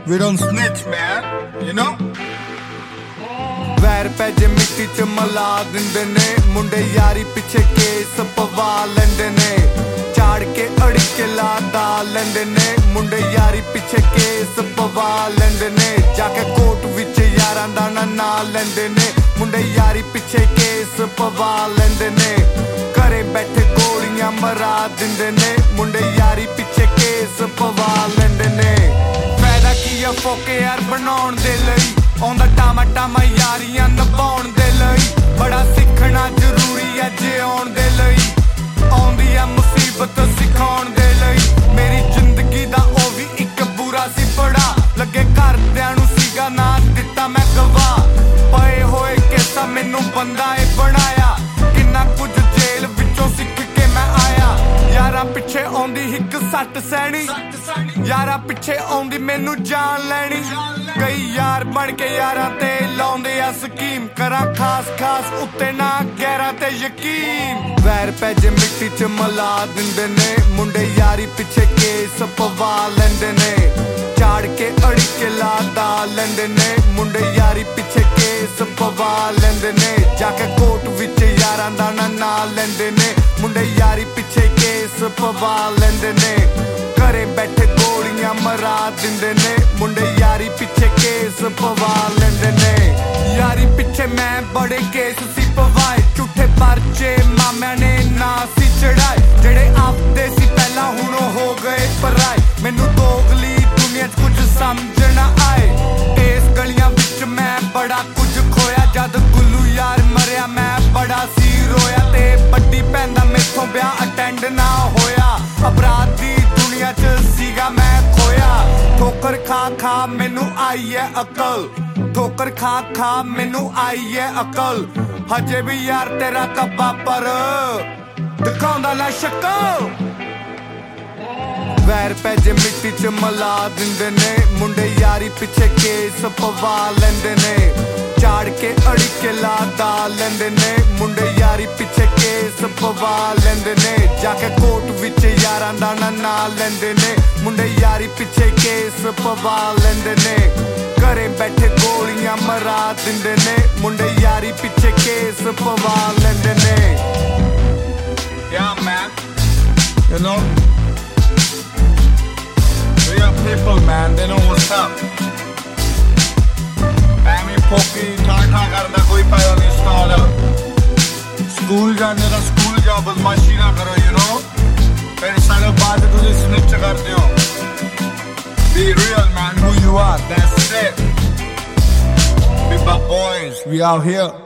We don't snitch, man, you know? ਵੈਰ ਪੈ ਜੇ ਮਿੱਟੀ ਚ ਮਿਲਾ ਦਿੰਦੇ ਨੇ ਮੁੰਡੇ ਯਾਰੀ ਪਿੱਛੇ ਕੇਸ ਪਵਾ ਲੈਂਦੇ ਨੇ ਝਾੜ ਕੇ ਅੜਕੇ ਲਾ ਲੈਂਦੇ ਨੇ ਮੁੰਡੇ ਯਾਰੀ ਪਿੱਛੇ ਕੇਸ ਪਵਾ ਲੈਂਦੇ ਨੇ ਜਾ ਕੇ ਕੋਰਟ ਵਿੱਚ ਯਾਰਾਂ ਦਾ ਨਾਂ ਲੈਂਦੇ ਨੇ ਮੁੰਡੇ ਯਾਰੀ ਪਿੱਛੇ ਕੇਸ ਪਵਾ ਲੈਂਦੇ ਨੇ ਘਰੇ ਬੈਠੇ ਗੋਲੀਆਂ ਮਰਾ ਦਿੰਦੇ ਨੇ ਮੁੰਡੇ ਯਾਰੀ ਪਿੱਛੇ ਕੇਸ ਪਵਾ ਲੈਂਦੇ ਨੇ ਫਾਇਦਾ ਕੀ ਆ ਫੋਕੇ ਯਾਰ ਬਣਾਉਣ ਦੇ ਲਈ ਆਉਂਦਾ ਟਾਮਾ ਯਾਰੀਆਂ ਨਿਭਾਉਣ ਦੇ ਲਈ ਬੜਾ ਸਿੱਖਣਾ ਜ਼ਰੂਰੀ ਹੈ ਜਿਉਣ ਦੇ ਲਈ ਆਉਂਦੀ ਆ ਮੁਸੀਬਤ ਸਿਖਾਉਣ ਦੇ ਲਈ ਮੇਰੀ ਜ਼ਿੰਦਗੀ ਦਾ ਉਹ ਵੀ ਇੱਕ ਬੁਰਾ ਸੀ ਬੜਾ ਲੱਗੇ ਘਰਦਿਆਂ ਨੂੰ ਸੀਗਾ ਨਾ ਦਿੱਤਾ ਮੈਂ ਗਵਾਹ ਪਏ ਹੋਏ ਕੇਸਾਂ ਮੈਨੂੰ ਬੰਦਾ ਏ ਬਣਾਇਆ ਕਿੰਨਾ ਕੁਝ ਜੇਲ੍ਹ ਵਿੱਚੋਂ ਸਿੱਖ ਕੇ ਮੈਂ ਆਇਆ ਯਾਰਾਂ ਪਿੱਛੇ ਆਉਂਦੀ ਇੱਕ ਸੱਟ ਸਹਿਣੀ ਯਾਰਾਂ ਪਿੱਛੇ ਆਉਂਦੀ ਮੈਨੂੰ ਜਾਨ ਲੈਣੀ ਕਈ ਯਾਰ ਬਣ ਕੇ ਯਾਰਾਂ ਤੇ ਲਾਉਂਦੇ ਆ ਸਕੀਮ ਕਰਾਂ ਖਾਸ ਉੱਤੇ ਨਾ ਗਹਿਰਾਂ ਤੇ ਯਕੀਨ ਵੈਰ ਪੈ ਜੇ ਮਿੱਟੀ ਚ ਮਿਲਾ ਦਿੰਦੇ ਨੇ ਮੁੰਡੇ ਯਾਰੀ ਪਿੱਛੇ ਕੇਸ ਪਵਾ ਲੈਂਦੇ ਨੇ ਝਾੜ ਕੇ ਅੜਕੇ ਲਾ ਲੈਂਦੇ ਨੇ ਮੁੰਡੇ ਯਾਰੀ ਪਿੱਛੇ ਕੇਸ ਪਵਾ ਲੈਂਦੇ ਨੇ ਜਾ ਕੇ ਕੋਰਟ ਵਿੱਚ ਯਾਰਾਂ ਦਾ ਨਾਂ ਲੈਂਦੇ ਨੇ ਮੁੰਡੇ ਯਾਰੀ ਪਿੱਛੇ ਕੇਸ ਪਵਾ ਲੈਂਦੇ ਨੇ ਘਰੇ ਬੈਠੇ ਗੋਲੀਆਂ ਮਰਾ ਦਿੰਦੇ ਨੇ ਮੁੰਡੇ ਯਾਰੀ ਪਿੱਛੇ ਕੇਸ ਪਵਾ ਲੈਂਦੇ ਨੇ ਯਾਰੀ ਪਿੱਛੇ ਮੈਂ ਬੜੇ ਕੇਸ ਸੀ ਪਵਾਏ ਝੂਠੇ ਪਰਚੇ ਮਾਮਿਆਂ ਨੇ ਨਾ ਸੀ ਚੜਾਏ ਜਿਹੜੇ ਆਪਦੇ ਸੀ ਪਹਿਲਾਂ ਹੁਣ ਹੋ ਗਏ ਪਰਾਏ ਮੈਨੂੰ ਦੋਗਲੀ ਦੁਨੀਆ 'ਚ ਕੁਝ ਸਮਝ ਨਾ ਆਏ ਇਸ ਗਲੀਆਂ ਵਿੱਚ ਮੈਂ ਬੜਾ ਕੁਝ ਖੋਇਆ ਜਦ ਗੁੱਲੂ ਯਾਰ ਮਰਿਆ ਮੈਂ ਬੜਾ ਸੀ ਰੋਇਆ ਤੇ ਵੱਡੀ ਭੈਣ ਦਾ ਮੈਥੋਂ ਵਿਆਹ ਅਟੈਂਡ ਨਾ ਹੋਇਆ ਅਪਰਾਧ ਦੀ ਦੁਨੀਆ 'ਚ ਸੀਗਾ ਮੈਂ ਖੋਇਆ ਠੋਕਰ ਖਾ ਮੈਨੂੰ ਆਈ ਹੈ ਅਕਲ ਠੋਕਰ ਖਾ ਮੈਨੂੰ ਆਈ ਹੈ ਅਕਲ ਹਜੇ ਵੀ ਯਾਰ ਤੇਰਾ ਕੱਬਾ ਪਰ ਦਿਖਾਉਂਦਾ ਲੈ ਸ਼ਕਲ ਵੈਰ ਪੈ ਜੇ ਮਿੱਟੀ ਚ ਮਿਲਾ ਦਿੰਦੇ ਨੇ ਮੁੰਡੇ ਯਾਰੀ ਪਿੱਛੇ ਕੇਸ ਪਵਾ ਲੈਂਦੇ ਨੇ ਝਾੜ ਕੇ ਅੜਕੇ ਲਾ ਲੈਂਦੇ ਨੇ ਮੁੰਡੇ ਯਾਰੀ ਪਿੱਛੇ ਕੇਸ ਪਵਾ ਲੈਂਦੇ ਨੇ ਜਾ ਕੇ ਕੋਰਟ ਵਿੱਚ ਯਾਰਾਂ ਦਾ ਨਾਂ ਲੈਂਦੇ ਨੇ ਮੁੰਡੇ ਯਾਰੀ ਪਿੱਛੇ ਕੇਸ ਪਵਾ ਲੈਂਦੇ ਨੇ ਘਰੇ ਬੈਠੇ ਗੋਲੀਆਂ ਮਰਾ ਦਿੰਦੇ ਨੇ ਮੁੰਡੇ ਯਾਰੀ ਪਿੱਛੇ ਕੇਸ ਪਵਾ ਲੈਂਦੇ ਨੇ Yeah, man, you know? Real people, man, they know what's up. ਐਵੇਂ ਫੋਕੀ ਠਾ ਕਰਦਾ ਕੋਈ ਫਾਇਦਾ ਨਹੀਂ ਸਟਾਰ ਸਕੂਲ ਜਾਂਦੇ ਤਾਂ ਸਕੂਲ ਜਾਓ ਬਦਮਾਸ਼ੀ ਨਾ ਕਰੋ you know ਫਿਰ ਸਾਲੇ ਬਾਅਦ ਤੁਸੀਂ ਸਨਿਚ ਕਰਦੇ ਹੋ be real man who you are that's it be my boys we out here